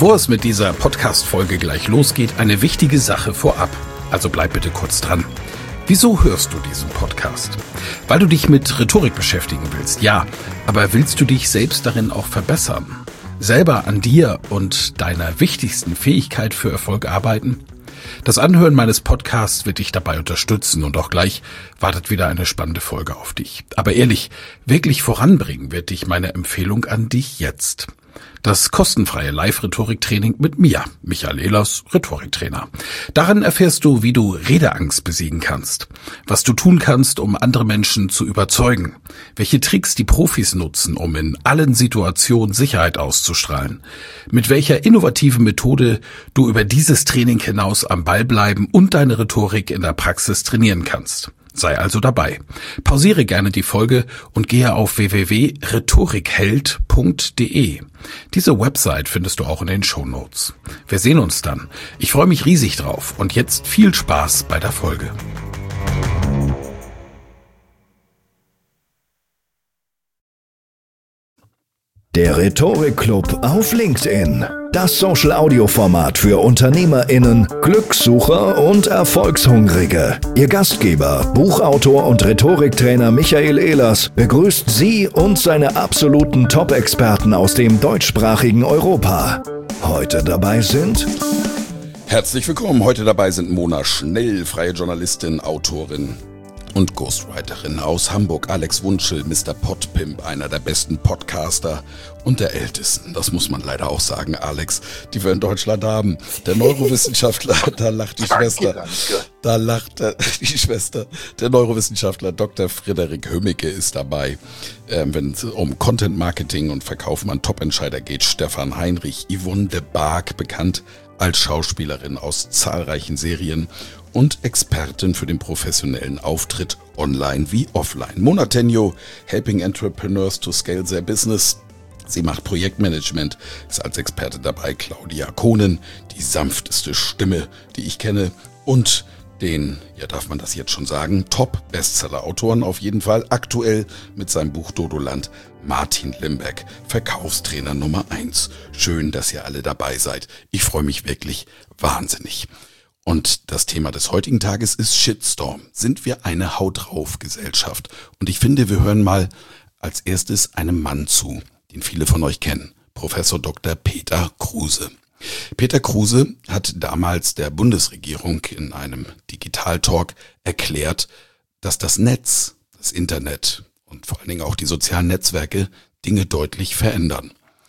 Bevor es mit dieser Podcast-Folge gleich losgeht, eine wichtige Sache vorab. Also bleib bitte kurz dran. Wieso hörst du diesen Podcast? Weil du dich mit Rhetorik beschäftigen willst, ja. Aber willst du dich selbst darin auch verbessern? Selber an dir und deiner wichtigsten Fähigkeit für Erfolg arbeiten? Das Anhören meines Podcasts wird dich dabei unterstützen und auch gleich wartet wieder eine spannende Folge auf dich. Aber ehrlich, wirklich voranbringen wird dich meine Empfehlung an dich jetzt. Das kostenfreie Live-Rhetorik-Training mit mir, Michael Ehlers, Rhetoriktrainer. Darin erfährst du, wie du Redeangst besiegen kannst, was du tun kannst, um andere Menschen zu überzeugen, welche Tricks die Profis nutzen, um in allen Situationen Sicherheit auszustrahlen, mit welcher innovativen Methode du über dieses Training hinaus am Ball bleiben und deine Rhetorik in der Praxis trainieren kannst. Sei also dabei. Pausiere gerne die Folge und gehe auf www.rhetorikheld.de. Diese Website findest du auch in den Shownotes. Wir sehen uns dann. Ich freue mich riesig drauf und jetzt viel Spaß bei der Folge. Der Rhetorik-Club auf LinkedIn. Das Social-Audio-Format für UnternehmerInnen, Glückssucher und Erfolgshungrige. Ihr Gastgeber, Buchautor und Rhetoriktrainer Michael Ehlers begrüßt Sie und seine absoluten Top-Experten aus dem deutschsprachigen Europa. Heute dabei sind... Herzlich willkommen. Heute dabei sind Mona Schnell, freie Journalistin, Autorin und Ghostwriterin aus Hamburg, Alex Wunschel, Mr. Podpimp, einer der besten Podcaster und der ältesten, das muss man leider auch sagen, Alex, die wir in Deutschland haben. Der Neurowissenschaftler, da lacht die Schwester, da lacht die Schwester, der Neurowissenschaftler Dr. Frederik Hömicke ist dabei. Wenn es um Content Marketing und Verkaufen an Top-Entscheider geht, Stefan Heinrich, Yvonne de Barg, bekannt als Schauspielerin aus zahlreichen Serien und Expertin für den professionellen Auftritt online wie offline. Mona Tenjo, helping entrepreneurs to scale their business. Sie macht Projektmanagement, ist als Experte dabei. Claudia Kohnen, die sanfteste Stimme, die ich kenne, und den, ja darf man das jetzt schon sagen, Top-Bestseller-Autoren auf jeden Fall, aktuell mit seinem Buch Dodoland, Martin Limbeck, Verkaufstrainer Nummer 1. Schön, dass ihr alle dabei seid. Ich freue mich wirklich wahnsinnig. Und das Thema des heutigen Tages ist Shitstorm. Sind wir eine Haut drauf Gesellschaft? Und ich finde, wir hören mal als erstes einem Mann zu, den viele von euch kennen. Professor Dr. Peter Kruse. Peter Kruse hat damals der Bundesregierung in einem Digital-Talk erklärt, dass das Netz, das Internet und vor allen Dingen auch die sozialen Netzwerke Dinge deutlich verändern.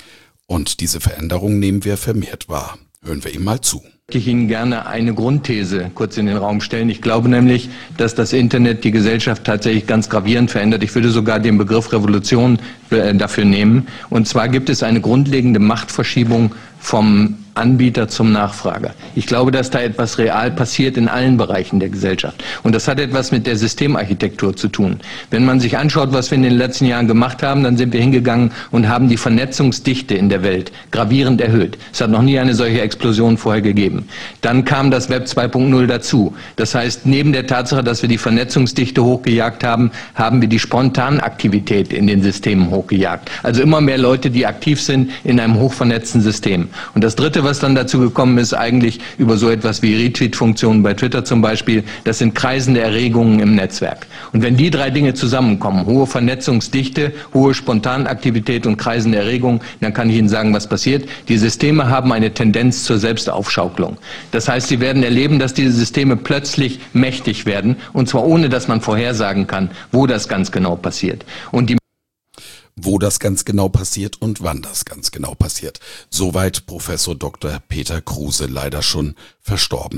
Und diese Veränderung nehmen wir vermehrt wahr. Hören wir ihm mal zu. Ich Ihnen gerne eine Grundthese kurz in den Raum stellen. Ich glaube nämlich, dass das Internet die Gesellschaft tatsächlich ganz gravierend verändert. Ich würde sogar den Begriff Revolution dafür nehmen. Und zwar gibt es eine grundlegende Machtverschiebung vom Anbieter zum Nachfrager. Ich glaube, dass da etwas real passiert in allen Bereichen der Gesellschaft. Und das hat etwas mit der Systemarchitektur zu tun. Wenn man sich anschaut, was wir in den letzten Jahren gemacht haben, dann sind wir hingegangen und haben die Vernetzungsdichte in der Welt gravierend erhöht. Es hat noch nie eine solche Explosion vorher gegeben. Dann kam das Web 2.0 dazu. Das heißt, neben der Tatsache, dass wir die Vernetzungsdichte hochgejagt haben, haben wir die Spontanaktivität in den Systemen hochgejagt. Also immer mehr Leute, die aktiv sind in einem hochvernetzten System. Und das Dritte, was dann dazu gekommen ist, eigentlich über so etwas wie Retweet-Funktionen bei Twitter zum Beispiel, das sind kreisende Erregungen im Netzwerk. Und wenn die drei Dinge zusammenkommen, hohe Vernetzungsdichte, hohe Spontanaktivität und kreisende Erregungen, dann kann ich Ihnen sagen, was passiert. Die Systeme haben eine Tendenz zur Selbstaufschaukelung. Das heißt, Sie werden erleben, dass diese Systeme plötzlich mächtig werden, und zwar ohne, dass man vorhersagen kann, wo das ganz genau passiert. Und wo das ganz genau passiert und wann das ganz genau passiert. Soweit Professor Dr. Peter Kruse, leider schon verstorben.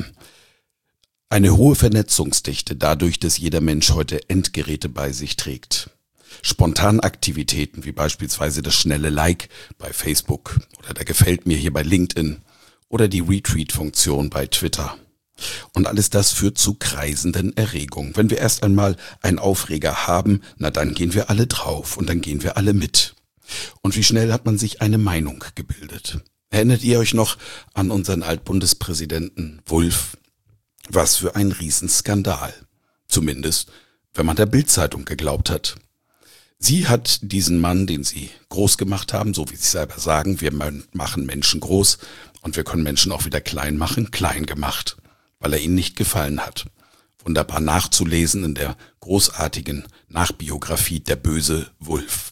Eine hohe Vernetzungsdichte, dadurch, dass jeder Mensch heute Endgeräte bei sich trägt. Spontanaktivitäten wie beispielsweise das schnelle Like bei Facebook oder der Gefällt mir hier bei LinkedIn oder die Retweet-Funktion bei Twitter. Und alles das führt zu kreisenden Erregungen. Wenn wir erst einmal einen Aufreger haben, na dann gehen wir alle drauf und dann gehen wir alle mit. Und wie schnell hat man sich eine Meinung gebildet? Erinnert ihr euch noch an unseren Altbundespräsidenten Wulff? Was für ein Riesenskandal. Zumindest, wenn man der Bild-Zeitung geglaubt hat. Sie hat diesen Mann, den sie groß gemacht haben, so wie sie selber sagen, wir machen Menschen groß und wir können Menschen auch wieder klein machen, klein gemacht, weil er ihnen nicht gefallen hat. Wunderbar nachzulesen in der großartigen Nachbiografie Der böse Wulf.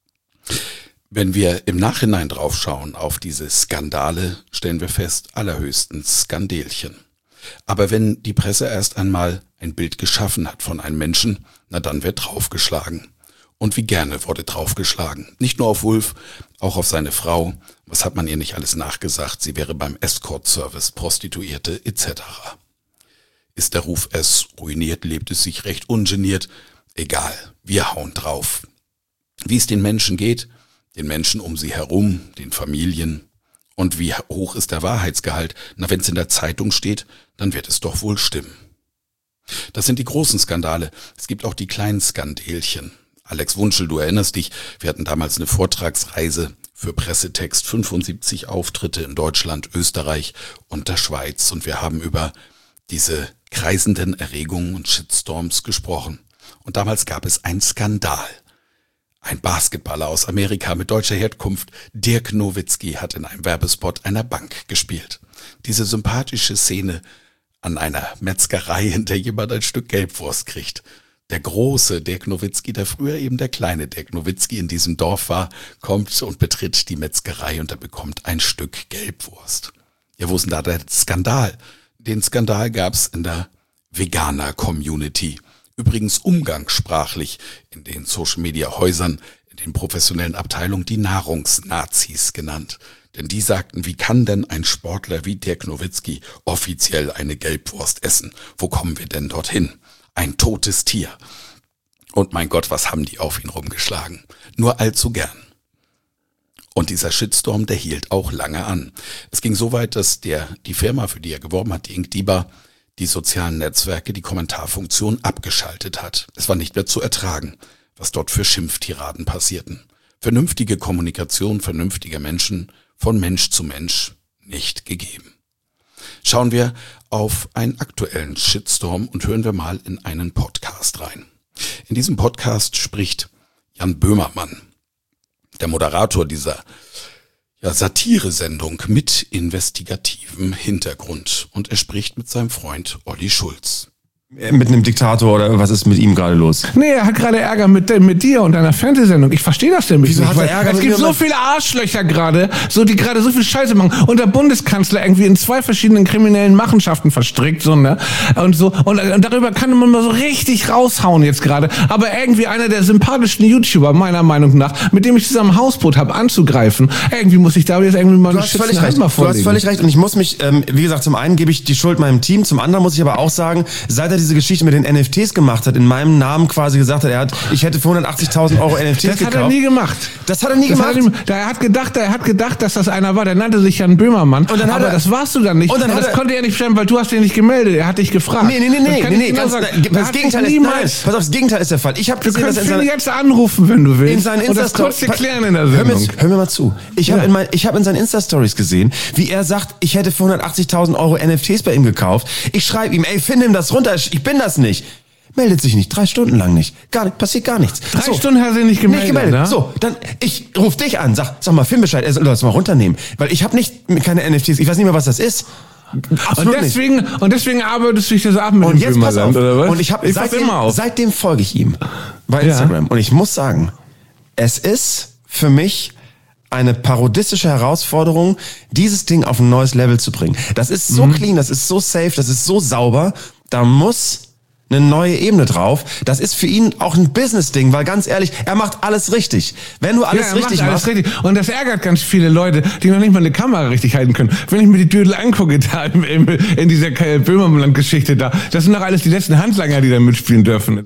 Wenn wir im Nachhinein draufschauen auf diese Skandale, stellen wir fest, allerhöchstens Skandelchen. Aber wenn die Presse erst einmal ein Bild geschaffen hat von einem Menschen, na dann wird draufgeschlagen. Und wie gerne wurde draufgeschlagen. Nicht nur auf Wulf, auch auf seine Frau. Was hat man ihr nicht alles nachgesagt? Sie wäre beim Escort-Service, Prostituierte etc. Ist der Ruf es ruiniert, lebt es sich recht ungeniert? Egal, wir hauen drauf. Wie es den Menschen geht, den Menschen um sie herum, den Familien. Und wie hoch ist der Wahrheitsgehalt? Na, wenn es in der Zeitung steht, dann wird es doch wohl stimmen. Das sind die großen Skandale. Es gibt auch die kleinen Skandelchen. Alex Wunschel, du erinnerst dich, wir hatten damals eine Vortragsreise für Pressetext, 75 Auftritte in Deutschland, Österreich und der Schweiz. Und wir haben über diese kreisenden Erregungen und Shitstorms gesprochen. Und damals gab es einen Skandal. Ein Basketballer aus Amerika mit deutscher Herkunft, Dirk Nowitzki, hat in einem Werbespot einer Bank gespielt. Diese sympathische Szene an einer Metzgerei, in der jemand ein Stück Gelbwurst kriegt. Der große Dirk Nowitzki, der früher eben der kleine Dirk Nowitzki in diesem Dorf war, kommt und betritt die Metzgerei und er bekommt ein Stück Gelbwurst. Ja, wo ist denn da der Skandal? Den Skandal gab's in der Veganer-Community. Übrigens umgangssprachlich in den Social-Media-Häusern, in den professionellen Abteilungen die Nahrungsnazis genannt. Denn die sagten, wie kann denn ein Sportler wie Dirk Nowitzki offiziell eine Gelbwurst essen? Wo kommen wir denn dorthin? Ein totes Tier. Und mein Gott, was haben die auf ihn rumgeschlagen? Nur allzu gern. Und dieser Shitstorm, der hielt auch lange an. Es ging so weit, dass die Firma, für die er geworben hat, die Inkdiba, die sozialen Netzwerke, die Kommentarfunktion abgeschaltet hat. Es war nicht mehr zu ertragen, was dort für Schimpftiraden passierten. Vernünftige Kommunikation vernünftiger Menschen von Mensch zu Mensch nicht gegeben. Schauen wir auf einen aktuellen Shitstorm und hören wir mal in einen Podcast rein. In diesem Podcast spricht Jan Böhmermann, der Moderator dieser Satire-Sendung mit investigativem Hintergrund. Und er spricht mit seinem Freund Olli Schulz. Mit einem Diktator oder was ist mit ihm gerade los? Nee, er hat gerade Ärger mit dir und deiner Fernsehsendung. Ich verstehe das nämlich Wieso nicht. hat er Ärger Es mit gibt mir? so viele Arschlöcher gerade, die gerade so viel Scheiße machen. Und der Bundeskanzler irgendwie in 2 verschiedenen kriminellen Machenschaften verstrickt, so, ne? Und so. Und darüber kann man mal so richtig raushauen jetzt gerade. Aber irgendwie einer der sympathischen YouTuber, meiner Meinung nach, mit dem ich zusammen Hausboot habe, anzugreifen. Irgendwie muss ich da jetzt irgendwie mal Du hast völlig recht. Du hast völlig recht. Und ich muss mich, wie gesagt, zum einen gebe ich die Schuld meinem Team, zum anderen muss ich aber auch sagen, seit er diese Geschichte mit den NFTs gemacht hat, in meinem Namen quasi gesagt hat, ich hätte für 180.000 Euro NFTs gekauft. Das hat er nie gemacht. Das hat er nie gemacht? Er hat gedacht, dass das einer war. Der nannte sich Jan Böhmermann. Und dann aber das warst du dann nicht. Und das konnte er nicht stellen, weil du hast ihn nicht gemeldet. Er hat dich gefragt. Nee. Das Gegenteil ist, pass auf, das Gegenteil ist der Fall. Ich habe du kannst ihn jetzt anrufen, wenn du willst. In seinen und das kurz erklären in der Sendung. Hör mir mal zu. Ich habe in seinen Insta-Stories gesehen, wie er sagt, ich hätte für 180.000 Euro NFTs bei ihm gekauft. Ich schreibe ihm, find ihm das runter, ich bin das nicht. Meldet sich nicht, 3 Stunden lang nicht. Passiert gar nichts. 3 Stunden hat er nicht gemeldet. Ne? So, dann, ich ruf dich an, sag mal, Filmbescheid, er soll das mal runternehmen. Weil ich habe keine NFTs, ich weiß nicht mehr, was das ist. Und deswegen arbeitest du dich das ab mit und dem jetzt pass auf. Oder was? Und ich habe seitdem folge ich ihm bei Instagram. Und ich muss sagen, es ist für mich eine parodistische Herausforderung, dieses Ding auf ein neues Level zu bringen. Das ist so clean, das ist so safe, das ist so sauber. Da muss eine neue Ebene drauf. Das ist für ihn auch ein Business-Ding, weil ganz ehrlich, er macht alles richtig. Wenn du alles richtig machst. Und das ärgert ganz viele Leute, die noch nicht mal eine Kamera richtig halten können. Wenn ich mir die Dödel angucke, da in dieser Böhmermann-Geschichte da, das sind doch alles die letzten Handlanger, die da mitspielen dürfen.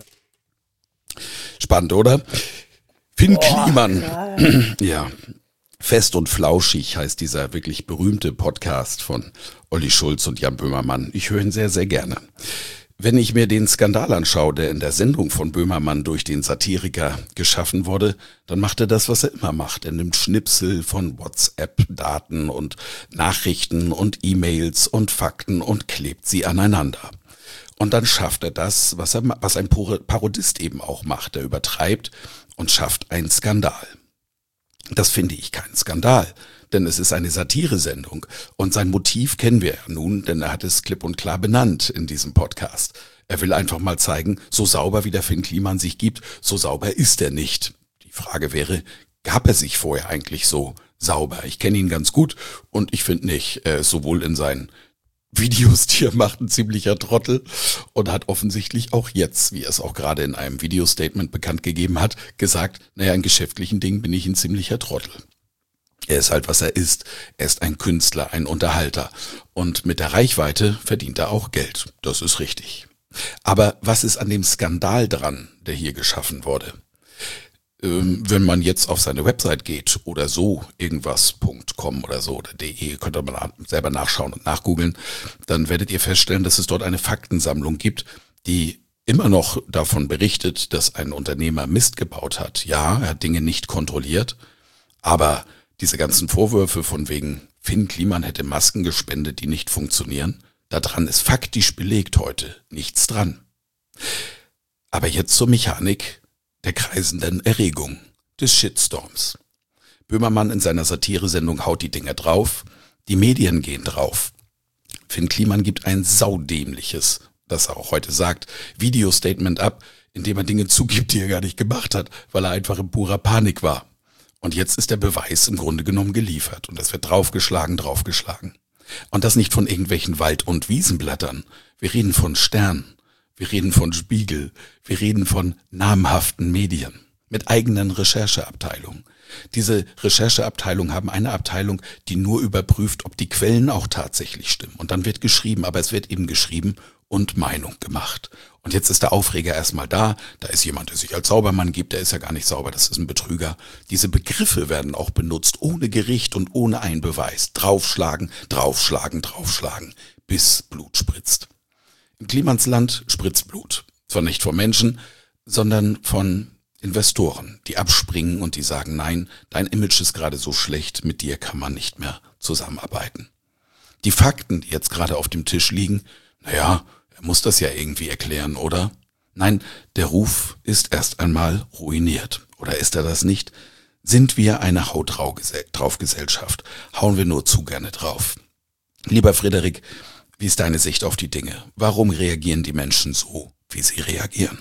Spannend, oder? Finn Kliman. Ja. Fest und flauschig heißt dieser wirklich berühmte Podcast von Olli Schulz und Jan Böhmermann. Ich höre ihn sehr, sehr gerne. Wenn ich mir den Skandal anschaue, der in der Sendung von Böhmermann durch den Satiriker geschaffen wurde, dann macht er das, was er immer macht. Er nimmt Schnipsel von WhatsApp-Daten und Nachrichten und E-Mails und Fakten und klebt sie aneinander. Und dann schafft er das, was ein Parodist eben auch macht. Er übertreibt und schafft einen Skandal. Das finde ich kein Skandal, denn es ist eine Satiresendung und sein Motiv kennen wir ja nun, denn er hat es klipp und klar benannt in diesem Podcast. Er will einfach mal zeigen, so sauber wie der Finn Kliman sich gibt, so sauber ist er nicht. Die Frage wäre, gab er sich vorher eigentlich so sauber? Ich kenne ihn ganz gut und ich finde nicht, er ist sowohl in seinen Videos, die er macht, ein ziemlicher Trottel und hat offensichtlich auch jetzt, wie er es auch gerade in einem Video-Statement bekannt gegeben hat, gesagt, naja, in geschäftlichen Dingen bin ich ein ziemlicher Trottel. Er ist halt, was er ist. Er ist ein Künstler, ein Unterhalter. Und mit der Reichweite verdient er auch Geld. Das ist richtig. Aber was ist an dem Skandal dran, der hier geschaffen wurde? Wenn man jetzt auf seine Website geht oder so, irgendwas.com oder so oder de, könnt ihr mal selber nachschauen und nachgoogeln, dann werdet ihr feststellen, dass es dort eine Faktensammlung gibt, die immer noch davon berichtet, dass ein Unternehmer Mist gebaut hat. Ja, er hat Dinge nicht kontrolliert, aber diese ganzen Vorwürfe von wegen Finn Kliman hätte Masken gespendet, die nicht funktionieren, daran ist faktisch belegt heute nichts dran. Aber jetzt zur Mechanik der kreisenden Erregung, des Shitstorms. Böhmermann in seiner Satiresendung haut die Dinger drauf, die Medien gehen drauf. Finn Kliman gibt ein saudämliches, das er auch heute sagt, Video-Statement ab, in dem er Dinge zugibt, die er gar nicht gemacht hat, weil er einfach in purer Panik war. Und jetzt ist der Beweis im Grunde genommen geliefert und es wird draufgeschlagen. Und das nicht von irgendwelchen Wald- und Wiesenblättern. Wir reden von Stern. Wir reden von Spiegel, wir reden von namhaften Medien mit eigenen Rechercheabteilungen. Diese Rechercheabteilungen haben eine Abteilung, die nur überprüft, ob die Quellen auch tatsächlich stimmen. Und dann wird geschrieben, aber es wird eben geschrieben und Meinung gemacht. Und jetzt ist der Aufreger erstmal da ist jemand, der sich als Saubermann gibt, der ist ja gar nicht sauber, das ist ein Betrüger. Diese Begriffe werden auch benutzt, ohne Gericht und ohne einen Beweis. Draufschlagen, bis Blut spritzt. Im Klimans Land spritzt Blut. Zwar nicht von Menschen, sondern von Investoren, die abspringen und die sagen, nein, dein Image ist gerade so schlecht, mit dir kann man nicht mehr zusammenarbeiten. Die Fakten, die jetzt gerade auf dem Tisch liegen, naja, er muss das ja irgendwie erklären, oder? Nein, der Ruf ist erst einmal ruiniert. Oder ist er das nicht? Sind wir eine Haut-drauf-Gesellschaft? Hauen wir nur zu gerne drauf? Lieber Frederik, wie ist deine Sicht auf die Dinge? Warum reagieren die Menschen so, wie sie reagieren?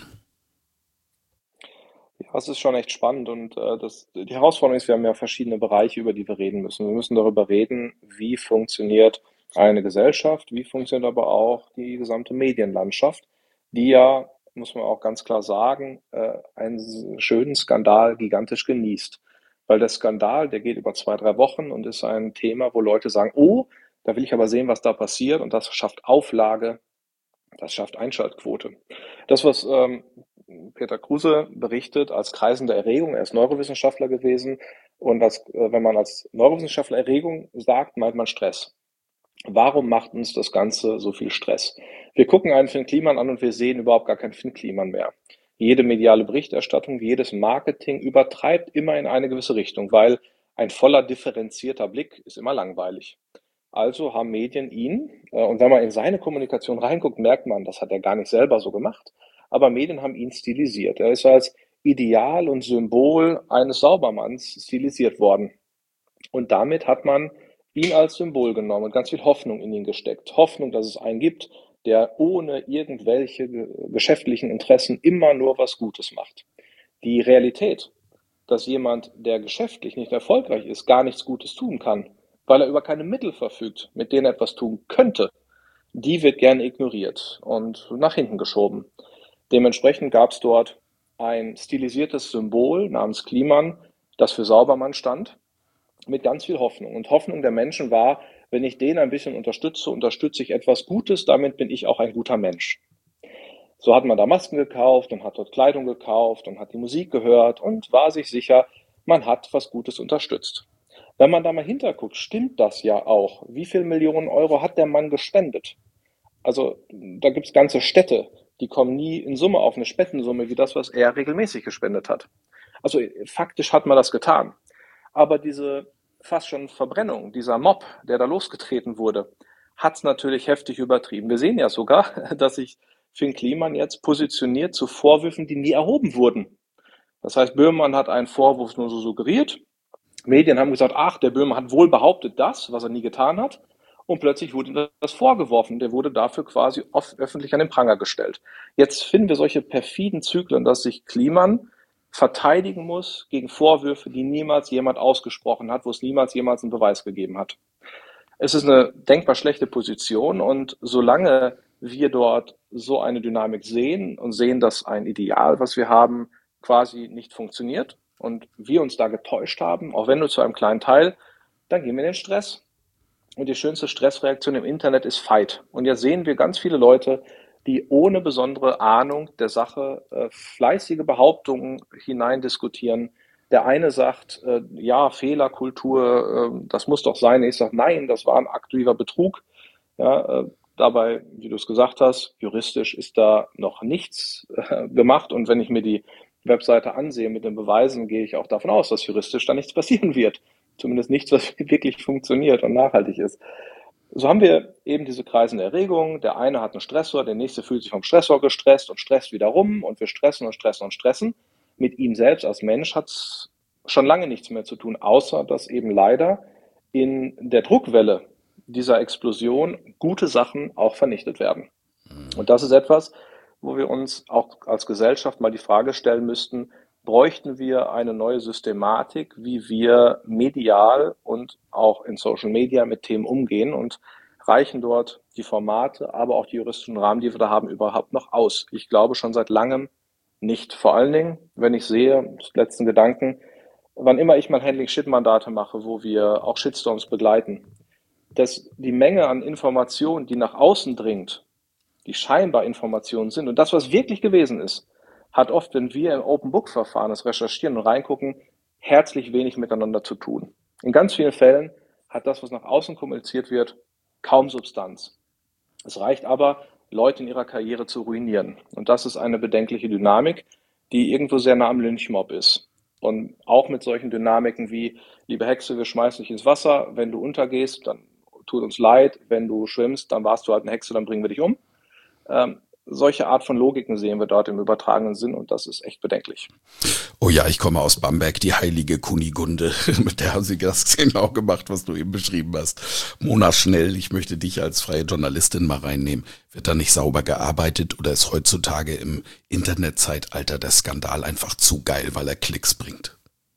Ja, es ist schon echt spannend und die Herausforderung ist, wir haben ja verschiedene Bereiche, über die wir reden müssen. Wir müssen darüber reden, wie funktioniert eine Gesellschaft, wie funktioniert aber auch die gesamte Medienlandschaft, die ja, muss man auch ganz klar sagen, einen schönen Skandal gigantisch genießt. Weil der Skandal, der geht über 2, 3 Wochen und ist ein Thema, wo Leute sagen, oh, da will ich aber sehen, was da passiert und das schafft Auflage, das schafft Einschaltquote. Das, was Peter Kruse berichtet als kreisende Erregung, er ist Neurowissenschaftler gewesen und wenn man als Neurowissenschaftler Erregung sagt, meint man Stress. Warum macht uns das Ganze so viel Stress? Wir gucken einen Finn Kliman an und wir sehen überhaupt gar keinen Finn Kliman mehr. Jede mediale Berichterstattung, jedes Marketing übertreibt immer in eine gewisse Richtung, weil ein voller differenzierter Blick ist immer langweilig. Also haben Medien ihn, und wenn man in seine Kommunikation reinguckt, merkt man, das hat er gar nicht selber so gemacht, aber Medien haben ihn stilisiert. Er ist als Ideal und Symbol eines Saubermanns stilisiert worden. Und damit hat man ihn als Symbol genommen und ganz viel Hoffnung in ihn gesteckt. Hoffnung, dass es einen gibt, der ohne irgendwelche geschäftlichen Interessen immer nur was Gutes macht. Die Realität, dass jemand, der geschäftlich nicht erfolgreich ist, gar nichts Gutes tun kann, weil er über keine Mittel verfügt, mit denen er etwas tun könnte, die wird gerne ignoriert und nach hinten geschoben. Dementsprechend gab es dort ein stilisiertes Symbol namens Kliman, das für Saubermann stand, mit ganz viel Hoffnung. Und Hoffnung der Menschen war, wenn ich den ein bisschen unterstütze, unterstütze ich etwas Gutes, damit bin ich auch ein guter Mensch. So hat man da Masken gekauft und hat dort Kleidung gekauft und hat die Musik gehört und war sich sicher, man hat was Gutes unterstützt. Wenn man da mal hinterguckt, stimmt das ja auch. Wie viel Millionen Euro hat der Mann gespendet? Also da gibt es ganze Städte, die kommen nie in Summe auf eine Spendensumme wie das, was er regelmäßig gespendet hat. Also faktisch hat man das getan. Aber diese fast schon Verbrennung, dieser Mob, der da losgetreten wurde, hat es natürlich heftig übertrieben. Wir sehen ja sogar, dass sich Finn Kliman jetzt positioniert zu Vorwürfen, die nie erhoben wurden. Das heißt, Böhmermann hat einen Vorwurf nur so suggeriert. Medien haben gesagt, ach, der Böhmermann hat wohl behauptet das, was er nie getan hat. Und plötzlich wurde ihm das vorgeworfen. Der wurde dafür quasi öffentlich an den Pranger gestellt. Jetzt finden wir solche perfiden Zyklen, dass sich Kliman verteidigen muss gegen Vorwürfe, die niemals jemand ausgesprochen hat, wo es niemals jemals einen Beweis gegeben hat. Es ist eine denkbar schlechte Position und solange wir dort so eine Dynamik sehen und sehen, dass ein Ideal, was wir haben, quasi nicht funktioniert und wir uns da getäuscht haben, auch wenn nur zu einem kleinen Teil, dann gehen wir in den Stress. Und die schönste Stressreaktion im Internet ist Fight. Und jetzt sehen wir ganz viele Leute, die ohne besondere Ahnung der Sache fleißige Behauptungen hineindiskutieren. Der eine sagt, ja, Fehlerkultur, das muss doch sein. Ich sage, nein, das war ein aktiver Betrug. Ja, dabei, wie du es gesagt hast, juristisch ist da noch nichts gemacht. Und wenn ich mir die Webseite ansehe mit den Beweisen, gehe ich auch davon aus, dass juristisch da nichts passieren wird. Zumindest nichts, was wirklich funktioniert und nachhaltig ist. So haben wir eben diese kreisende Erregung. Der eine hat einen Stressor, der nächste fühlt sich vom Stressor gestresst und stresst wieder rum und wir stressen und stressen und stressen. Mit ihm selbst als Mensch hat es schon lange nichts mehr zu tun, außer dass eben leider in der Druckwelle dieser Explosion gute Sachen auch vernichtet werden. Und das ist etwas, wo wir uns auch als Gesellschaft mal die Frage stellen müssten, bräuchten wir eine neue Systematik, wie wir medial und auch in Social Media mit Themen umgehen und reichen dort die Formate, aber auch die juristischen Rahmen, die wir da haben, überhaupt noch aus? Ich glaube schon seit langem nicht. Vor allen Dingen, wenn ich sehe, letzten Gedanken, wann immer ich mal Handling-Shit-Mandate mache, wo wir auch Shitstorms begleiten, dass die Menge an Informationen, die nach außen dringt, die scheinbar Informationen sind und das, was wirklich gewesen ist, hat oft, wenn wir im Open-Book-Verfahren das recherchieren und reingucken, herzlich wenig miteinander zu tun. In ganz vielen Fällen hat das, was nach außen kommuniziert wird, kaum Substanz. Es reicht aber, Leute in ihrer Karriere zu ruinieren. Und das ist eine bedenkliche Dynamik, die irgendwo sehr nah am Lynchmob ist. Und auch mit solchen Dynamiken wie, liebe Hexe, wir schmeißen dich ins Wasser, wenn du untergehst, dann tut uns leid, wenn du schwimmst, dann warst du halt eine Hexe, dann bringen wir dich um. Solche Art von Logiken sehen wir dort im übertragenen Sinn und das ist echt bedenklich. Oh ja, ich komme aus Bamberg, die heilige Kunigunde, mit der haben sie das genau gemacht, was du eben beschrieben hast. Mona Schnell, ich möchte dich als freie Journalistin mal reinnehmen. Wird da nicht sauber gearbeitet oder ist heutzutage im Internetzeitalter der Skandal einfach zu geil, weil er Klicks bringt?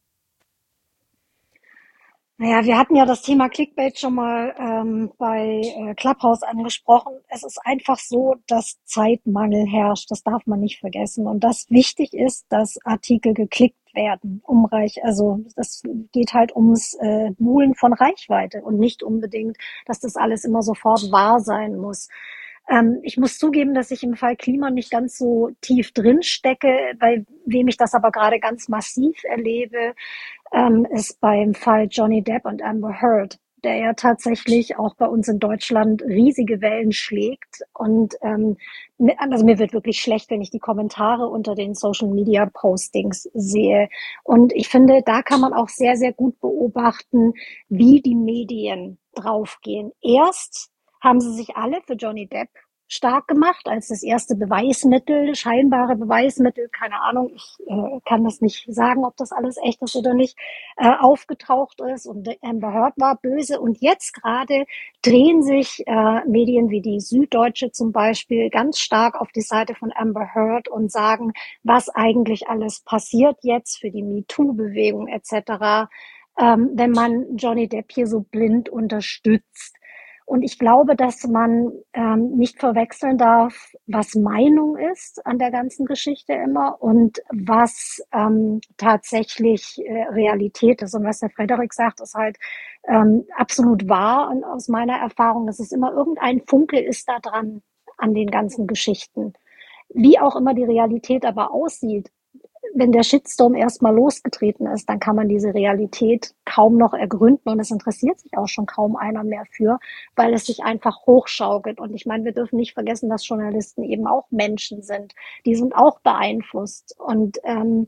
Naja, wir hatten ja das Thema Clickbait schon mal bei Clubhouse angesprochen. Es ist einfach so, dass Zeitmangel herrscht. Das darf man nicht vergessen. Und dass wichtig ist, dass Artikel geklickt werden, also das geht halt ums Buhlen von Reichweite und nicht unbedingt, dass das alles immer sofort wahr sein muss. Ich muss zugeben, dass ich im Fall Klima nicht ganz so tief drin stecke, bei wem ich das aber gerade ganz massiv erlebe, ist beim Fall Johnny Depp und Amber Heard, der ja tatsächlich auch bei uns in Deutschland riesige Wellen schlägt. Und also mir wird wirklich schlecht, wenn ich die Kommentare unter den Social-Media-Postings sehe. Und ich finde, da kann man auch sehr, sehr gut beobachten, wie die Medien draufgehen. Erst haben sie sich alle für Johnny Depp stark gemacht als das erste Beweismittel, scheinbare Beweismittel, keine Ahnung, ich kann das nicht sagen, ob das alles echt ist oder nicht, aufgetaucht ist und Amber Heard war böse und jetzt gerade drehen sich Medien wie die Süddeutsche zum Beispiel ganz stark auf die Seite von Amber Heard und sagen, was eigentlich alles passiert jetzt für die MeToo-Bewegung etc., wenn man Johnny Depp hier so blind unterstützt. Und ich glaube, dass man nicht verwechseln darf, was Meinung ist an der ganzen Geschichte immer und was tatsächlich Realität ist. Und was der Frederik sagt, ist halt absolut wahr. Und aus meiner Erfahrung, dass es immer irgendein Funke ist da dran an den ganzen Geschichten. Wie auch immer die Realität aber aussieht, wenn der Shitstorm erstmal losgetreten ist, dann kann man diese Realität kaum noch ergründen und es interessiert sich auch schon kaum einer mehr für, weil es sich einfach hochschaukelt. Und ich meine, wir dürfen nicht vergessen, dass Journalisten eben auch Menschen sind. Die sind auch beeinflusst und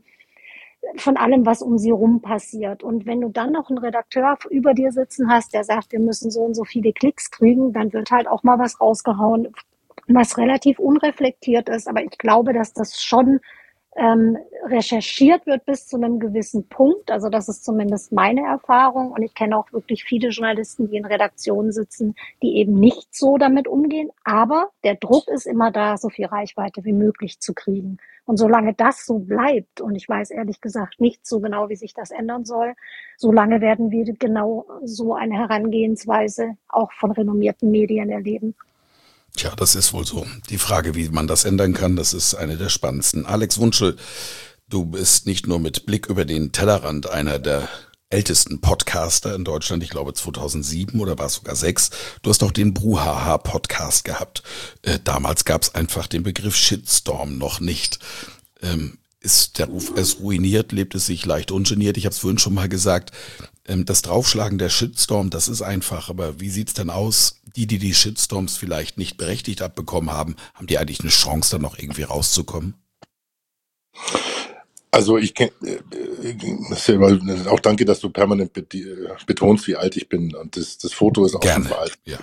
von allem, was um sie rum passiert. Und wenn du dann noch einen Redakteur über dir sitzen hast, der sagt, wir müssen so und so viele Klicks kriegen, dann wird halt auch mal was rausgehauen, was relativ unreflektiert ist. Aber ich glaube, dass das schon recherchiert wird bis zu einem gewissen Punkt. Also das ist zumindest meine Erfahrung. Und ich kenne auch wirklich viele Journalisten, die in Redaktionen sitzen, die eben nicht so damit umgehen. Aber der Druck ist immer da, so viel Reichweite wie möglich zu kriegen. Und solange das so bleibt, und ich weiß ehrlich gesagt nicht so genau, wie sich das ändern soll, solange werden wir genau so eine Herangehensweise auch von renommierten Medien erleben. Tja, das ist wohl so. Die Frage, wie man das ändern kann, das ist eine der spannendsten. Alex Wunschel, du bist nicht nur mit Blick über den Tellerrand einer der ältesten Podcaster in Deutschland, ich glaube 2007 oder war es sogar 2006. Du hast auch den Bruhaha-Podcast gehabt. Damals gab es einfach den Begriff Shitstorm noch nicht. Ist der Ruf es ruiniert, lebt es sich leicht ungeniert? Ich habe es vorhin schon mal gesagt, das Draufschlagen der Shitstorm, das ist einfach, aber wie sieht's denn aus? Die Shitstorms vielleicht nicht berechtigt abbekommen haben die eigentlich eine Chance, da noch irgendwie rauszukommen? Also ich kenne, auch danke, dass du permanent betonst, wie alt ich bin. Und das Foto ist auch Gerne. schon veraltet. Ja.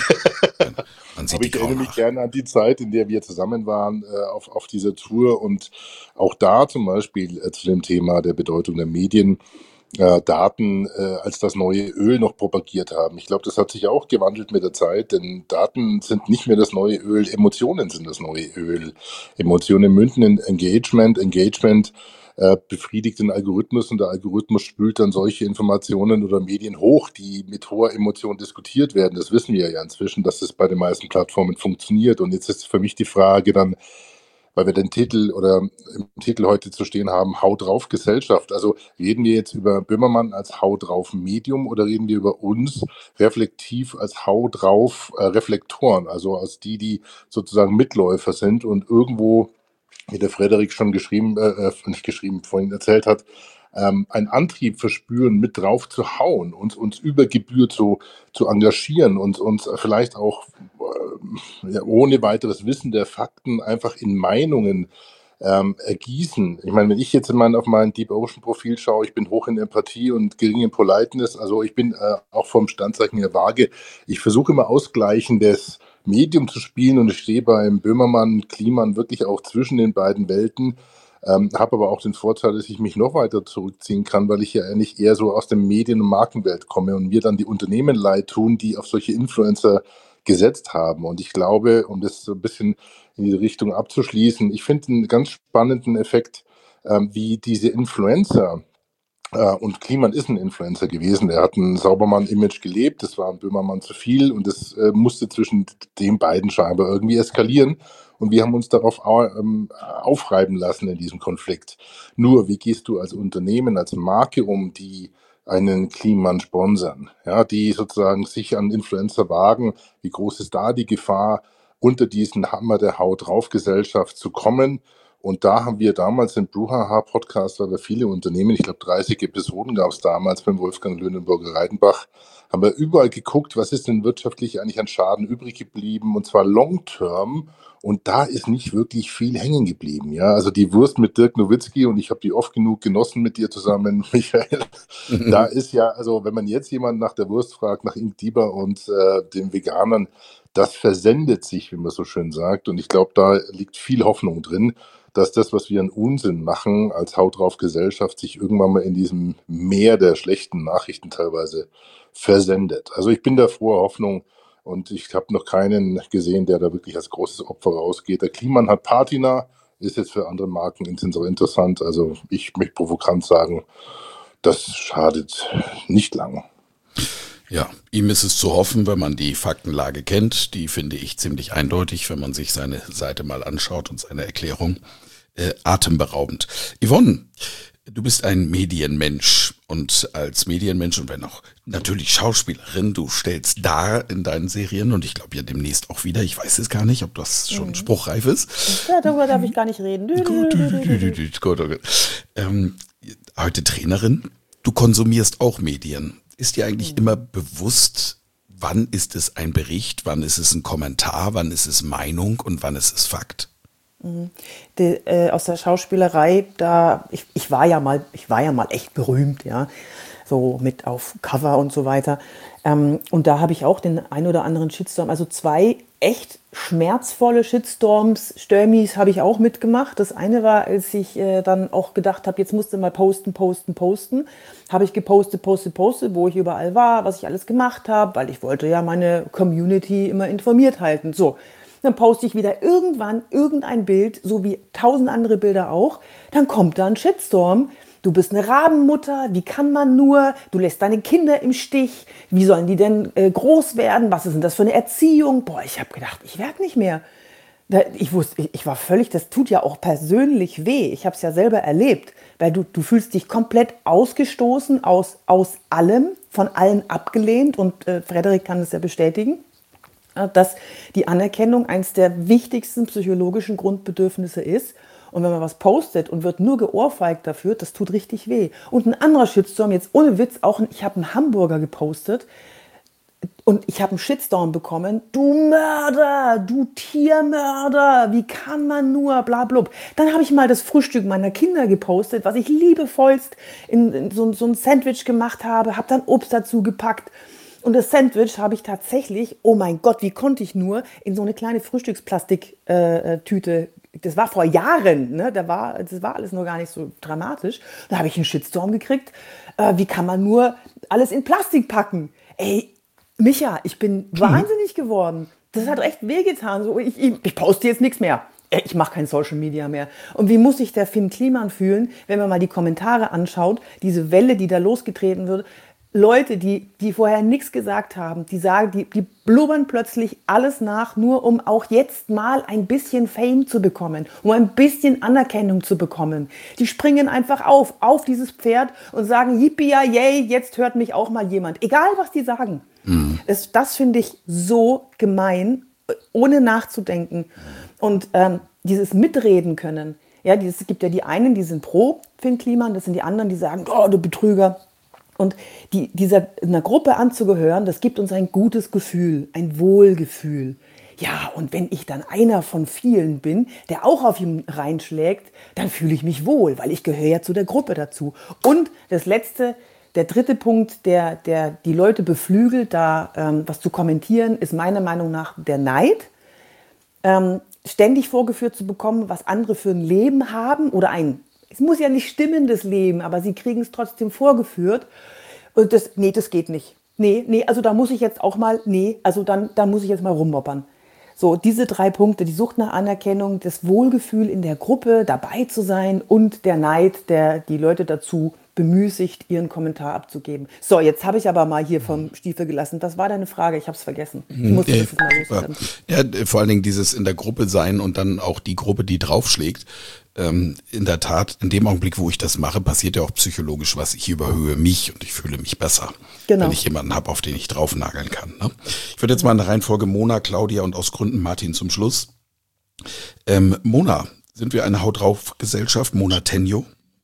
Man sieht Aber die ich erinnere Grauen mich gerne an die Zeit, in der wir zusammen waren auf dieser Tour und auch da zum Beispiel zu dem Thema der Bedeutung der Medien, Daten als das neue Öl noch propagiert haben. Ich glaube, das hat sich auch gewandelt mit der Zeit, denn Daten sind nicht mehr das neue Öl, Emotionen sind das neue Öl. Emotionen münden in Engagement befriedigt den Algorithmus und der Algorithmus spült dann solche Informationen oder Medien hoch, die mit hoher Emotion diskutiert werden. Das wissen wir ja inzwischen, dass das bei den meisten Plattformen funktioniert. Und jetzt ist für mich die Frage dann, weil wir den Titel oder im Titel heute zu stehen haben, Hau drauf Gesellschaft. Also reden wir jetzt über Böhmermann als Hau drauf Medium oder reden wir über uns reflektiv als Hau drauf Reflektoren, also als die sozusagen Mitläufer sind und irgendwo, wie der Frederik schon vorhin erzählt hat, einen Antrieb verspüren, mit drauf zu hauen, uns über Gebühr zu engagieren und uns vielleicht auch ohne weiteres Wissen der Fakten einfach in Meinungen ergießen. Ich meine, wenn ich jetzt auf mein Deep Ocean Profil schaue, ich bin hoch in Empathie und gering in Politeness, also ich bin auch vom Standzeichen her vage. Ich versuche immer ausgleichendes Medium zu spielen und ich stehe beim Böhmermann, Kliman wirklich auch zwischen den beiden Welten, habe aber auch den Vorteil, dass ich mich noch weiter zurückziehen kann, weil ich ja eigentlich eher so aus der Medien- und Markenwelt komme und mir dann die Unternehmen leid tun, die auf solche Influencer gesetzt haben. Und ich glaube, um das so ein bisschen in diese Richtung abzuschließen, ich finde einen ganz spannenden Effekt, wie diese Influencer, und Kliman ist ein Influencer gewesen, der hat ein Saubermann-Image gelebt, das war ein Böhmermann zu viel und das musste zwischen den beiden scheinbar irgendwie eskalieren und wir haben uns darauf aufreiben lassen in diesem Konflikt. Nur, wie gehst du als Unternehmen, als Marke um, die einen Kliman sponsern, ja, die sozusagen sich an Influencer wagen, wie groß ist da die Gefahr, unter diesen Hammer der Haut-drauf-Gesellschaft zu kommen? Und da haben wir damals den Bruhaha-Podcast, weil wir viele Unternehmen, ich glaube 30 Episoden gab es damals beim Wolfgang Lönenburger-Reidenbach, haben wir überall geguckt, was ist denn wirtschaftlich eigentlich an Schaden übrig geblieben, und zwar long-term. Und da ist nicht wirklich viel hängen geblieben. Ja, also die Wurst mit Dirk Nowitzki, und ich habe die oft genug genossen mit dir zusammen, Michael. Da ist ja, also wenn man jetzt jemanden nach der Wurst fragt, nach Ink Dieber und den Veganern, das versendet sich, wie man so schön sagt. Und ich glaube, da liegt viel Hoffnung drin, dass das, was wir an Unsinn machen, als Haut drauf Gesellschaft, sich irgendwann mal in diesem Meer der schlechten Nachrichten teilweise versendet. Also ich bin da froher Hoffnung und ich habe noch keinen gesehen, der da wirklich als großes Opfer rausgeht. Der Kliman hat Patina, ist jetzt für andere Marken interessant. Also ich möchte provokant sagen, das schadet nicht lange. Ja, ihm ist es zu hoffen, wenn man die Faktenlage kennt. Die finde ich ziemlich eindeutig, wenn man sich seine Seite mal anschaut und seine Erklärung. Atemberaubend. Yvonne, du bist ein Medienmensch und als Medienmensch und wenn auch natürlich Schauspielerin, du stellst dar in deinen Serien und ich glaube ja demnächst auch wieder. Ich weiß es gar nicht, ob das schon spruchreif ist. Ja, darüber darf ich gar nicht reden. Gut. Heute Trainerin, du konsumierst auch Medien. Ist dir eigentlich immer bewusst, wann ist es ein Bericht, wann ist es ein Kommentar, wann ist es Meinung und wann ist es Fakt? Aus der Schauspielerei, ich war ja mal echt berühmt, ja. so mit auf Cover und so weiter. Und da habe ich auch den ein oder anderen Shitstorm, also 2 echt schmerzvolle Stürmis habe ich auch mitgemacht. Das eine war, als ich dann auch gedacht habe, jetzt musst du mal posten. Habe ich gepostet, wo ich überall war, was ich alles gemacht habe, weil ich wollte ja meine Community immer informiert halten. So, dann poste ich wieder irgendwann irgendein Bild, so wie 1000 andere Bilder auch. Dann kommt da ein Shitstorm. Du bist eine Rabenmutter, wie kann man nur? Du lässt deine Kinder im Stich. Wie sollen die denn groß werden? Was ist denn das für eine Erziehung? Boah, ich habe gedacht, ich werde nicht mehr. Ich war völlig, das tut ja auch persönlich weh. Ich habe es ja selber erlebt, weil du fühlst dich komplett ausgestoßen aus allem, von allen abgelehnt. Und Frederik kann das ja bestätigen, dass die Anerkennung eines der wichtigsten psychologischen Grundbedürfnisse ist. Und wenn man was postet und wird nur geohrfeigt dafür, das tut richtig weh. Und ein anderer Shitstorm, jetzt ohne Witz, ich habe einen Hamburger gepostet und ich habe einen Shitstorm bekommen. Du Mörder, du Tiermörder, wie kann man nur, bla blub. Dann habe ich mal das Frühstück meiner Kinder gepostet, was ich liebevollst in so ein Sandwich gemacht habe, habe dann Obst dazu gepackt. Und das Sandwich habe ich tatsächlich, oh mein Gott, wie konnte ich nur, in so eine kleine Frühstücksplastik-Tüte. Das war vor Jahren, ne? Das war alles noch gar nicht so dramatisch. Da habe ich einen Shitstorm gekriegt. Wie kann man nur alles in Plastik packen? Ey, Micha, ich bin wahnsinnig geworden. Das hat echt wehgetan. So, ich poste jetzt nichts mehr. Ich mache kein Social Media mehr. Und wie muss sich der Finn Kliman fühlen, wenn man mal die Kommentare anschaut, diese Welle, die da losgetreten wird? Leute, die vorher nichts gesagt haben, die sagen, die blubbern plötzlich alles nach, nur um auch jetzt mal ein bisschen Fame zu bekommen, um ein bisschen Anerkennung zu bekommen. Die springen einfach auf dieses Pferd und sagen, yippie, yay, jetzt hört mich auch mal jemand. Egal, was die sagen. Mhm. Das finde ich so gemein, ohne nachzudenken. Und dieses Mitreden können, ja, es gibt ja die einen, die sind pro Finn Kliman, das sind die anderen, die sagen, oh, du Betrüger. Und einer Gruppe anzugehören, das gibt uns ein gutes Gefühl, ein Wohlgefühl. Ja, und wenn ich dann einer von vielen bin, der auch auf ihn reinschlägt, dann fühle ich mich wohl, weil ich gehöre ja zu der Gruppe dazu. Und der 3. Punkt, der die Leute beflügelt, da was zu kommentieren, ist meiner Meinung nach der Neid. Ständig vorgeführt zu bekommen, was andere für ein Leben haben oder es muss ja nicht stimmen, das Leben, aber sie kriegen es trotzdem vorgeführt. Und das geht nicht. Nee, also da muss ich jetzt auch mal, da muss ich jetzt mal rummoppern. So, diese 3 Punkte, die Sucht nach Anerkennung, das Wohlgefühl in der Gruppe dabei zu sein und der Neid, der die Leute dazu bemüßigt, ihren Kommentar abzugeben. So, jetzt habe ich aber mal hier vom Stiefel gelassen. Das war deine Frage, ich habe es vergessen. Ich musste das jetzt mal loswerden. Ja, vor allen Dingen dieses in der Gruppe sein und dann auch die Gruppe, die draufschlägt. In der Tat, in dem Augenblick, wo ich das mache, passiert ja auch psychologisch was. Ich überhöhe mich und ich fühle mich besser, wenn ich jemanden habe, auf den ich draufnageln kann. Ne? Ich würde jetzt mal in der Reihenfolge Mona, Claudia und aus Gründen Martin zum Schluss. Mona, sind wir eine Haut-drauf-Gesellschaft? Mona Tenjo?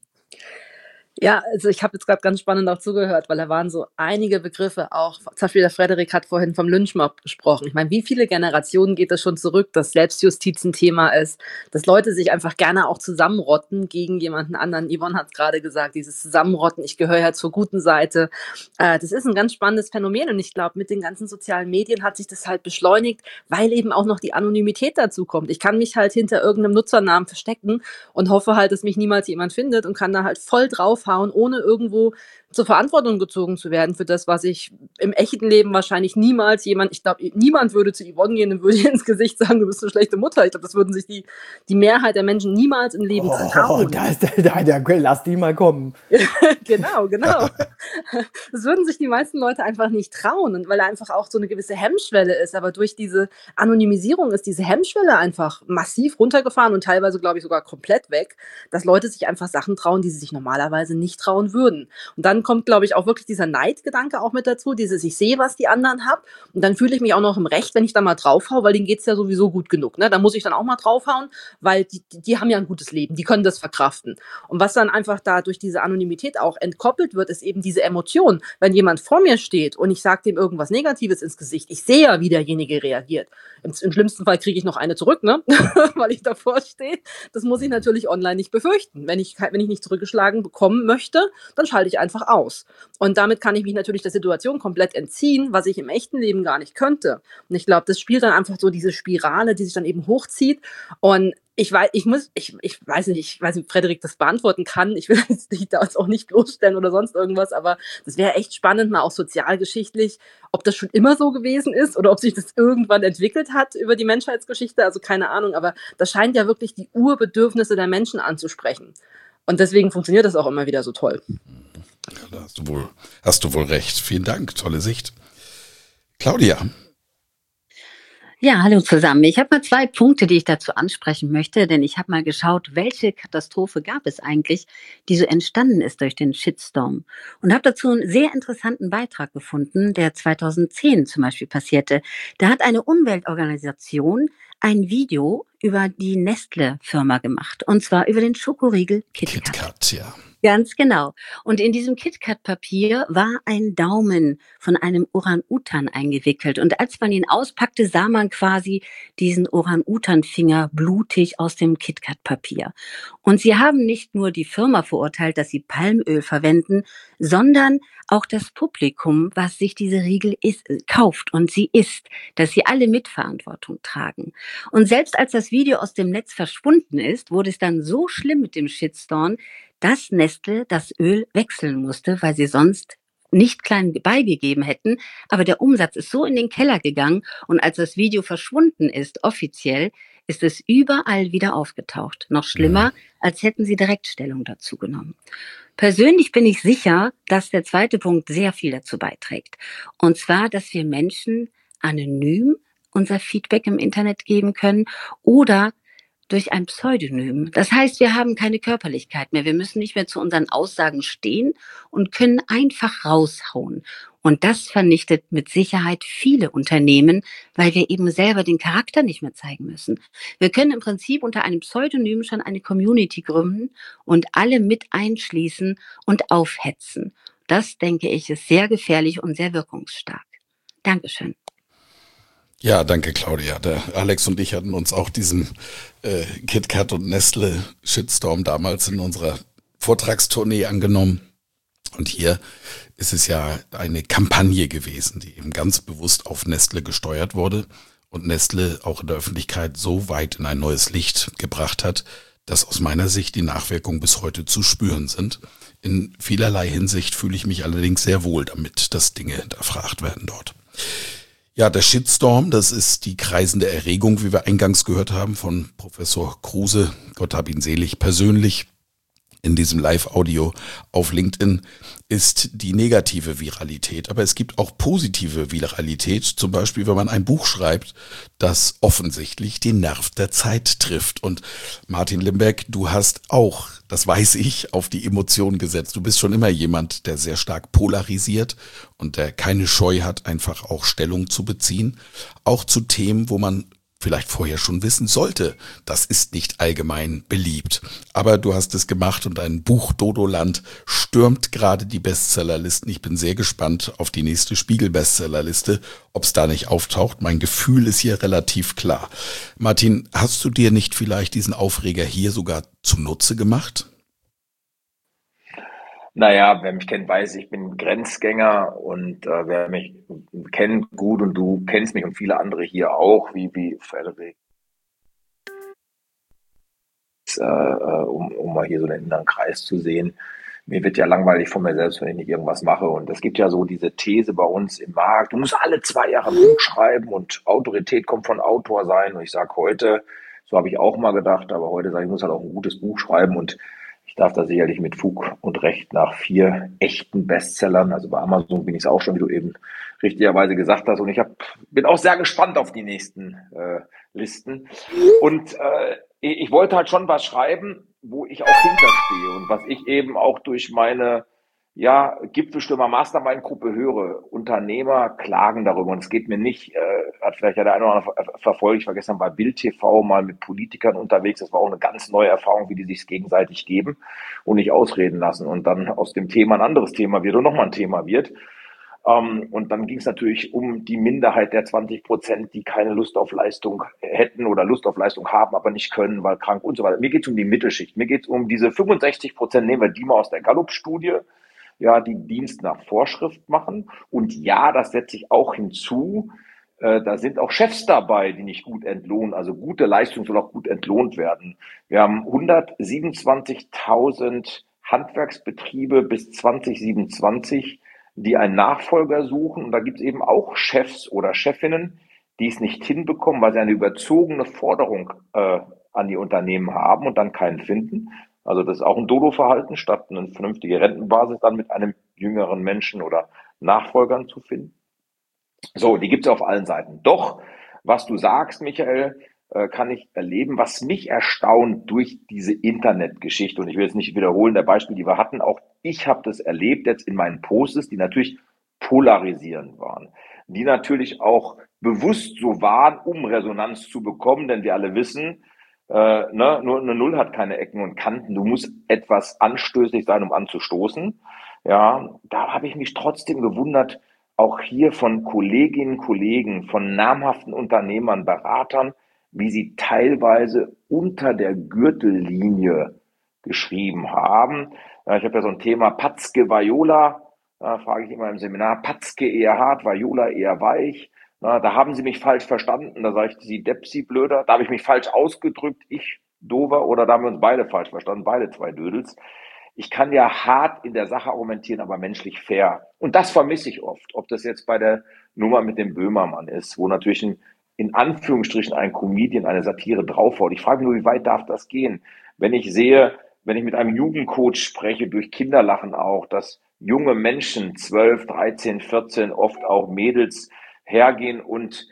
Ja, also ich habe jetzt gerade ganz spannend auch zugehört, weil da waren so einige Begriffe auch, zum Beispiel der Frederik hat vorhin vom Lynchmob gesprochen. Ich meine, wie viele Generationen geht das schon zurück, dass Selbstjustiz ein Thema ist, dass Leute sich einfach gerne auch zusammenrotten gegen jemanden anderen. Yvonne hat gerade gesagt, dieses Zusammenrotten, ich gehöre ja zur guten Seite. Das ist ein ganz spannendes Phänomen und ich glaube, mit den ganzen sozialen Medien hat sich das halt beschleunigt, weil eben auch noch die Anonymität dazu kommt. Ich kann mich halt hinter irgendeinem Nutzernamen verstecken und hoffe halt, dass mich niemals jemand findet und kann da halt voll draufhauen, ohne irgendwo zur Verantwortung gezogen zu werden für das, was ich im echten Leben wahrscheinlich niemals ich glaube, niemand würde zu Yvonne gehen und würde ihr ins Gesicht sagen, du bist eine schlechte Mutter. Ich glaube, das würden sich die Mehrheit der Menschen niemals im Leben trauen. Lass die mal kommen. Genau. Das würden sich die meisten Leute einfach nicht trauen, und weil da einfach auch so eine gewisse Hemmschwelle ist. Aber durch diese Anonymisierung ist diese Hemmschwelle einfach massiv runtergefahren und teilweise, glaube ich, sogar komplett weg, dass Leute sich einfach Sachen trauen, die sie sich normalerweise nicht trauen würden. Und dann kommt, glaube ich, auch wirklich dieser Neidgedanke auch mit dazu, ich sehe, was die anderen haben, und dann fühle ich mich auch noch im Recht, wenn ich da mal draufhau, weil denen geht's ja sowieso gut genug. Ne? Da muss ich dann auch mal draufhauen, weil die haben ja ein gutes Leben, die können das verkraften. Und was dann einfach da durch diese Anonymität auch entkoppelt wird, ist eben diese Emotion. Wenn jemand vor mir steht und ich sage dem irgendwas Negatives ins Gesicht, ich sehe ja, wie derjenige reagiert. Im schlimmsten Fall kriege ich noch eine zurück, ne? Weil ich davor stehe. Das muss ich natürlich online nicht befürchten. Wenn ich nicht zurückgeschlagen bekommen möchte, dann schalte ich einfach aus. Und damit kann ich mich natürlich der Situation komplett entziehen, was ich im echten Leben gar nicht könnte. Und ich glaube, das spielt dann einfach so diese Spirale, die sich dann eben hochzieht. Und ich weiß nicht, ob Frederik das beantworten kann. Ich will dich da jetzt auch nicht bloßstellen oder sonst irgendwas, aber das wäre echt spannend, mal auch sozialgeschichtlich, ob das schon immer so gewesen ist oder ob sich das irgendwann entwickelt hat über die Menschheitsgeschichte. Also keine Ahnung, aber das scheint ja wirklich die Urbedürfnisse der Menschen anzusprechen. Und deswegen funktioniert das auch immer wieder so toll. Ja, da hast du wohl recht. Vielen Dank, tolle Sicht. Claudia. Ja, hallo zusammen. Ich habe mal 2 Punkte, die ich dazu ansprechen möchte, denn ich habe mal geschaut, welche Katastrophe gab es eigentlich, die so entstanden ist durch den Shitstorm. Und habe dazu einen sehr interessanten Beitrag gefunden, der 2010 zum Beispiel passierte. Da hat eine Umweltorganisation ein Video über die Nestle-Firma gemacht, und zwar über den Schokoriegel KitKat. KitKat, ja. Ganz genau. Und in diesem KitKat-Papier war ein Daumen von einem Orang-Utan eingewickelt. Und als man ihn auspackte, sah man quasi diesen Orang-Utan-Finger blutig aus dem KitKat-Papier. Und sie haben nicht nur die Firma verurteilt, dass sie Palmöl verwenden, sondern auch das Publikum, was sich diese Riegel kauft und sie isst, dass sie alle Mitverantwortung tragen. Und selbst als das Video aus dem Netz verschwunden ist, wurde es dann so schlimm mit dem Shitstorm, dass Nestle das Öl wechseln musste, weil sie sonst nicht klein beigegeben hätten. Aber der Umsatz ist so in den Keller gegangen, und als das Video verschwunden ist, offiziell, ist es überall wieder aufgetaucht. Noch schlimmer, als hätten sie direkt Stellung dazu genommen. Persönlich bin ich sicher, dass der zweite Punkt sehr viel dazu beiträgt. Und zwar, dass wir Menschen anonym unser Feedback im Internet geben können oder durch ein Pseudonym. Das heißt, wir haben keine Körperlichkeit mehr. Wir müssen nicht mehr zu unseren Aussagen stehen und können einfach raushauen. Und das vernichtet mit Sicherheit viele Unternehmen, weil wir eben selber den Charakter nicht mehr zeigen müssen. Wir können im Prinzip unter einem Pseudonym schon eine Community gründen und alle mit einschließen und aufhetzen. Das, denke ich, ist sehr gefährlich und sehr wirkungsstark. Dankeschön. Ja, danke Claudia. Der Alex und ich hatten uns auch diesem KitKat und Nestle Shitstorm damals in unserer Vortragstournee angenommen. Und hier ist es ja eine Kampagne gewesen, die eben ganz bewusst auf Nestle gesteuert wurde und Nestle auch in der Öffentlichkeit so weit in ein neues Licht gebracht hat, dass aus meiner Sicht die Nachwirkungen bis heute zu spüren sind. In vielerlei Hinsicht fühle ich mich allerdings sehr wohl damit, dass Dinge hinterfragt werden dort. Ja, der Shitstorm, das ist die kreisende Erregung, wie wir eingangs gehört haben von Professor Kruse, Gott hab ihn selig, persönlich in diesem Live-Audio auf LinkedIn, ist die negative Viralität. Aber es gibt auch positive Viralität, zum Beispiel, wenn man ein Buch schreibt, das offensichtlich den Nerv der Zeit trifft. Und Martin Limbeck, du hast auch, das weiß ich, auf die Emotionen gesetzt. Du bist schon immer jemand, der sehr stark polarisiert und der keine Scheu hat, einfach auch Stellung zu beziehen. Auch zu Themen, wo man vielleicht vorher schon wissen sollte, das ist nicht allgemein beliebt. Aber du hast es gemacht und dein Buch Dodoland stürmt gerade die Bestsellerlisten. Ich bin sehr gespannt auf die nächste Spiegel-Bestsellerliste, ob es da nicht auftaucht. Mein Gefühl ist hier relativ klar. Martin, hast du dir nicht vielleicht diesen Aufreger hier sogar zunutze gemacht? Naja, wer mich kennt, weiß, ich bin Grenzgänger und wer mich kennt gut und du kennst mich und viele andere hier auch, wie Frederik, um mal hier so einen inneren Kreis zu sehen. Mir wird ja langweilig von mir selbst, wenn ich nicht irgendwas mache. Und es gibt ja so diese These bei uns im Markt, du musst alle 2 Jahre ein Buch schreiben und Autorität kommt von Autor sein. Und ich sage heute, so habe ich auch mal gedacht, aber heute sage ich, muss halt auch ein gutes Buch schreiben und ich darf da sicherlich mit Fug und Recht nach 4 echten Bestsellern, also bei Amazon bin ich es auch schon, wie du eben richtigerweise gesagt hast. Und ich bin auch sehr gespannt auf die nächsten Listen. Und ich wollte halt schon was schreiben, wo ich auch hinterstehe und was ich eben auch durch meine Gipfelstürmer Mastermind-Gruppe höre. Unternehmer klagen darüber und es geht mir nicht, hat vielleicht ja der eine oder andere verfolgt, ich war gestern bei Bild TV mal mit Politikern unterwegs, das war auch eine ganz neue Erfahrung, wie die sich gegenseitig geben und nicht ausreden lassen und dann aus dem Thema ein anderes Thema wird und nochmal ein Thema wird. Und dann ging es natürlich um die Minderheit der 20%, die keine Lust auf Leistung hätten oder Lust auf Leistung haben, aber nicht können, weil krank und so weiter. Mir geht es um die Mittelschicht, mir geht es um diese 65%, nehmen wir die mal aus der Gallup-Studie, ja, die Dienst nach Vorschrift machen. Und ja, das setze ich auch hinzu, da sind auch Chefs dabei, die nicht gut entlohnen. Also gute Leistung soll auch gut entlohnt werden. Wir haben 127.000 Handwerksbetriebe bis 2027, die einen Nachfolger suchen. Und da gibt es eben auch Chefs oder Chefinnen, die es nicht hinbekommen, weil sie eine überzogene Forderung an die Unternehmen haben und dann keinen finden. Also das ist auch ein Dodo-Verhalten, statt eine vernünftige Rentenbasis dann mit einem jüngeren Menschen oder Nachfolgern zu finden. So, die gibt es auf allen Seiten. Doch, was du sagst, Michael, kann ich erleben, was mich erstaunt durch diese Internetgeschichte, und ich will jetzt nicht wiederholen, der Beispiel, die wir hatten, auch ich habe das erlebt jetzt in meinen Posts, die natürlich polarisierend waren, die natürlich auch bewusst so waren, um Resonanz zu bekommen, denn wir alle wissen, nur eine Null hat keine Ecken und Kanten, du musst etwas anstößig sein, um anzustoßen. Ja, da habe ich mich trotzdem gewundert, auch hier von Kolleginnen und Kollegen, von namhaften Unternehmern, Beratern, wie sie teilweise unter der Gürtellinie geschrieben haben. Ich habe ja so ein Thema Patzke, Viola, da frage ich immer im Seminar, Patzke eher hart, Viola eher weich. Da haben sie mich falsch verstanden, da sage ich, sie Depp, sie Blöder. Da habe ich mich falsch ausgedrückt, ich Dover, oder da haben wir uns beide falsch verstanden, beide zwei Dödels. Ich kann ja hart in der Sache argumentieren, aber menschlich fair. Und das vermisse ich oft. Ob das jetzt bei der Nummer mit dem Böhmermann ist, wo natürlich in Anführungsstrichen ein Comedian eine Satire draufhaut. Ich frage mich nur, wie weit darf das gehen? Wenn ich mit einem Jugendcoach spreche, durch Kinderlachen auch, dass junge Menschen, 12, 13, 14, oft auch Mädels, hergehen und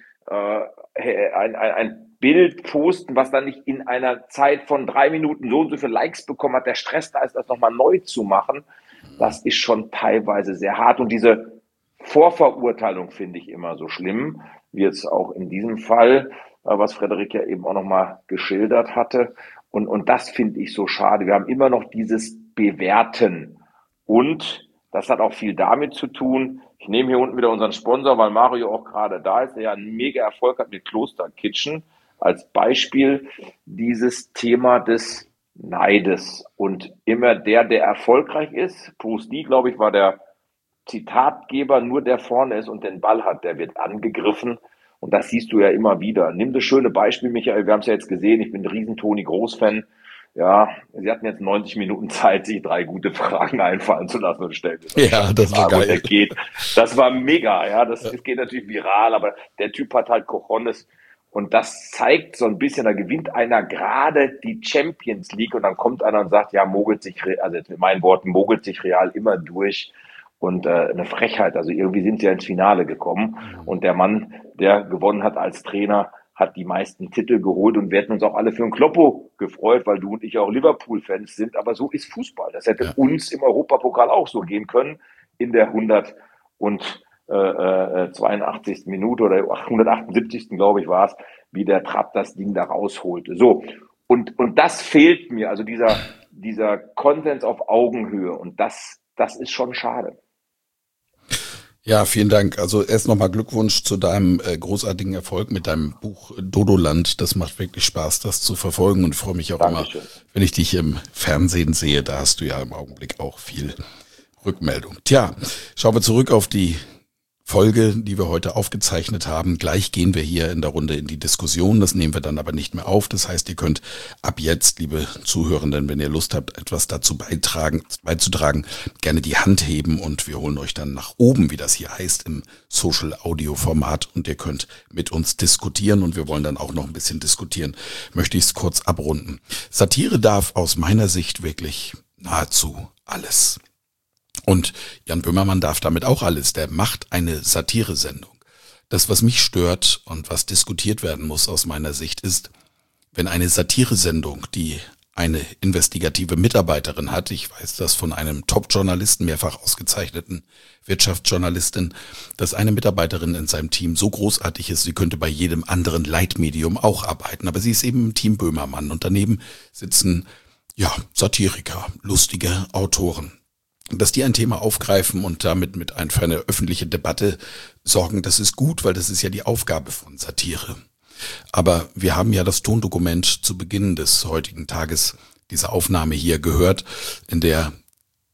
ein Bild posten, was dann nicht in einer Zeit von 3 Minuten so und so viele Likes bekommen hat, der Stress da ist, das nochmal neu zu machen, das ist schon teilweise sehr hart. Und diese Vorverurteilung finde ich immer so schlimm, wie jetzt auch in diesem Fall, was Frederik ja eben auch nochmal geschildert hatte. Und das finde ich so schade. Wir haben immer noch dieses Bewerten. Und das hat auch viel damit zu tun. Ich nehme hier unten wieder unseren Sponsor, weil Mario auch gerade da ist, der ja einen mega Erfolg hat mit Kloster Kitchen, als Beispiel dieses Thema des Neides. Und immer der erfolgreich ist, Bruce Lee, glaube ich, war der Zitatgeber, nur der vorne ist und den Ball hat, der wird angegriffen. Und das siehst du ja immer wieder. Nimm das schöne Beispiel, Michael, wir haben es ja jetzt gesehen, ich bin ein riesen Toni Groß-Fan. Ja, sie hatten jetzt 90 Minuten Zeit, sich 3 gute Fragen einfallen zu lassen und stellen. Ja, das war geil. Das war mega, ja, das geht natürlich viral, aber der Typ hat halt Cojones. Und das zeigt so ein bisschen, da gewinnt einer gerade die Champions League und dann kommt einer und sagt, ja, mogelt sich Real immer durch. Und eine Frechheit, also irgendwie sind sie ja ins Finale gekommen. Und der Mann, der gewonnen hat als Trainer, hat die meisten Titel geholt und wir hätten uns auch alle für einen Kloppo gefreut, weil du und ich auch Liverpool-Fans sind. Aber so ist Fußball. Das hätte uns im Europapokal auch so gehen können in der 182. Minute oder 178. glaube ich war es, wie der Trapp das Ding da rausholte. So, und das fehlt mir, also dieser Konsens auf Augenhöhe, und das ist schon schade. Ja, vielen Dank. Also erst nochmal Glückwunsch zu deinem großartigen Erfolg mit deinem Buch Dodoland. Das macht wirklich Spaß, das zu verfolgen, und ich freue mich auch Dankeschön. Immer, wenn ich dich im Fernsehen sehe. Da hast du ja im Augenblick auch viel Rückmeldung. Tja, schauen wir zurück auf die Folge, die wir heute aufgezeichnet haben. Gleich gehen wir hier in der Runde in die Diskussion. Das nehmen wir dann aber nicht mehr auf. Das heißt, ihr könnt ab jetzt, liebe Zuhörenden, wenn ihr Lust habt, etwas dazu beizutragen, gerne die Hand heben und wir holen euch dann nach oben, wie das hier heißt, im Social-Audio-Format, und ihr könnt mit uns diskutieren, und wir wollen dann auch noch ein bisschen diskutieren. Möchte ich es kurz abrunden. Satire darf aus meiner Sicht wirklich nahezu alles. Und Jan Böhmermann darf damit auch alles. Der macht eine Satiresendung. Das, was mich stört und was diskutiert werden muss aus meiner Sicht, ist, wenn eine Satiresendung, die eine investigative Mitarbeiterin hat, ich weiß das von einem Top-Journalisten, mehrfach ausgezeichneten Wirtschaftsjournalistin, dass eine Mitarbeiterin in seinem Team so großartig ist, sie könnte bei jedem anderen Leitmedium auch arbeiten, aber sie ist eben im Team Böhmermann, und daneben sitzen, Satiriker, lustige Autoren. Dass die ein Thema aufgreifen und damit für eine öffentliche Debatte sorgen, das ist gut, weil das ist ja die Aufgabe von Satire. Aber wir haben ja das Tondokument zu Beginn des heutigen Tages, dieser Aufnahme hier, gehört, in der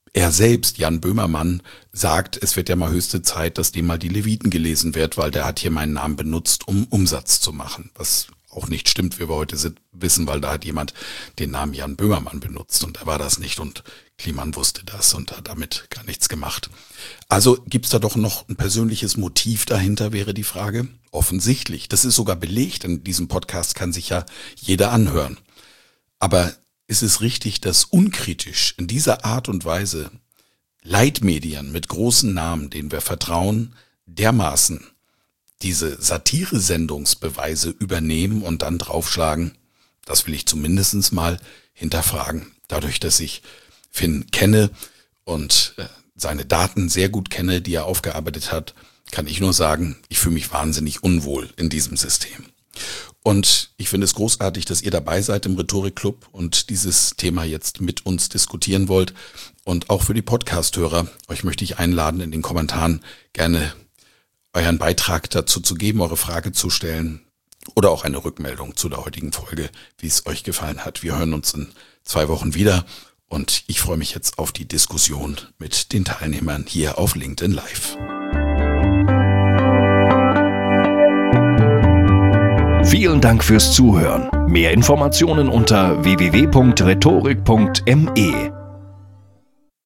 Er selbst, Jan Böhmermann, sagt, es wird ja mal höchste Zeit, dass dem mal die Leviten gelesen wird, weil der hat hier meinen Namen benutzt, um Umsatz zu machen. Was auch nicht stimmt, wie wir heute wissen, weil da hat jemand den Namen Jan Böhmermann benutzt und er war das nicht und Kliman wusste das und hat damit gar nichts gemacht. Also gibt's da doch noch ein persönliches Motiv dahinter, wäre die Frage. Offensichtlich. Das ist sogar belegt. In diesem Podcast kann sich ja jeder anhören. Aber ist es richtig, dass unkritisch in dieser Art und Weise Leitmedien mit großen Namen, denen wir vertrauen, dermaßen diese Satire-Sendungsbeweise übernehmen und dann draufschlagen? Das will ich zumindest mal hinterfragen. Dadurch, dass ich Finn kenne und seine Daten sehr gut kenne, die er aufgearbeitet hat, kann ich nur sagen, ich fühle mich wahnsinnig unwohl in diesem System. Und ich finde es großartig, dass ihr dabei seid im Rhetorik-Club und dieses Thema jetzt mit uns diskutieren wollt. Und auch für die Podcast-Hörer, euch möchte ich einladen, in den Kommentaren gerne euren Beitrag dazu zu geben, eure Frage zu stellen oder auch eine Rückmeldung zu der heutigen Folge, wie es euch gefallen hat. Wir hören uns in 2 Wochen wieder und ich freue mich jetzt auf die Diskussion mit den Teilnehmern hier auf LinkedIn Live. Vielen Dank fürs Zuhören. Mehr Informationen unter www.rhetorik.me.